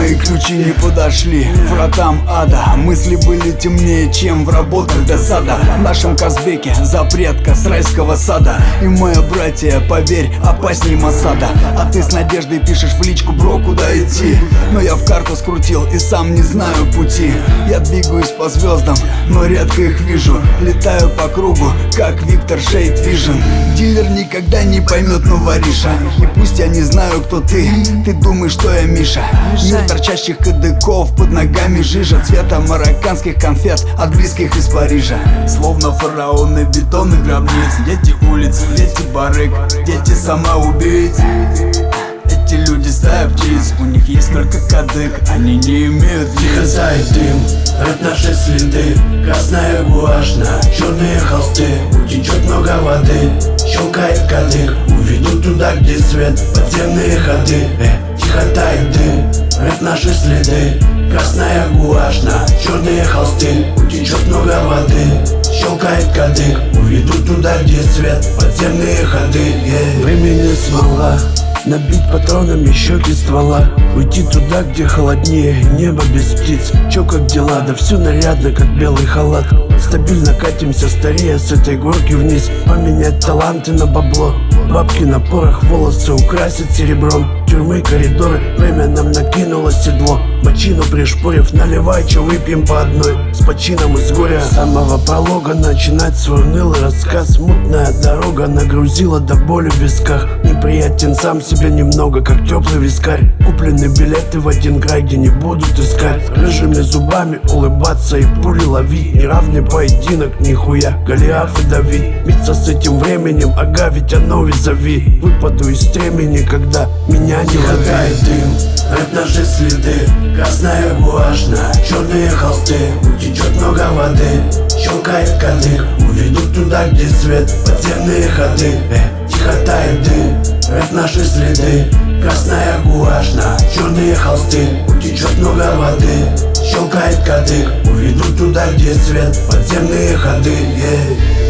мои ключи не подошли к вратам ада. Мысли были темнее, чем в работах досада. В нашем Казбеке запретка с райского сада. И моя братья, поверь, опасней Масада. А ты с надеждой пишешь в личку: бро, куда идти? Но я в карту скрутил и сам не знаю пути. Я двигаюсь по звездам, но редко их вижу. Летаю по кругу, как Виктор Шейд Вижн. Дилер никогда не поймет, но воришка. И пусть я не знаю, кто ты думаешь, что я Миша. Мир торчащих кадыков, под ногами жижа. Цвета марокканских конфет от близких из Парижа. Словно фараоны бетонных гробниц. Дети улиц, дети барыг, дети самоубийц. Эти люди стая птиц, у них есть только кадык, они не имеют лиц. Тихо тает дым, рэп наши следы. Красная гуашь на черные холсты. Утечет много воды, щелкает кадык. Уведу туда, где свет, подземные ходы. Тихо тает дым, рэп наши следы. Красная гуашь на черные холсты. Утечет много воды, щелкает кадык. Уведу туда, где свет, подземные ходы. Времени смола, набить патронами щеки ствола. Уйти туда, где холоднее, небо без птиц. Чё, как дела? Да все нарядно, как белый халат. Стабильно катимся, старея с этой горки вниз. Поменять таланты на бабло, бабки на порох, волосы украсить серебром. Тюрьмы, коридоры, время нам накинуло седло. Мочину пришпорив, наливай, чё, выпьем по одной. С почином из горя, с самого пролога начинать свой унылый рассказ. Мутная дорога нагрузила до боли в висках. Неприятен сам себе немного, как теплый вискарь. Куплены билеты в один край, где не будут искать. Рыжими зубами улыбаться и пули ловить. Неравный поединок, нихуя, Голиаф и Давид. Биться с этим временем, ага, ведь оно визави. Выпаду из стремени, когда меня не ловит. Дым, рэп наши следы. Красная гуашь на черные холсты. Утечет много воды, щелкает кадык. Уведу туда, где свет, подземные ходы. Тихо тает дым, рэп наши следы. Красная гуашь на черные холсты. Утечет много воды, щелкает кадык. Уведу туда, где свет, подземные ходы.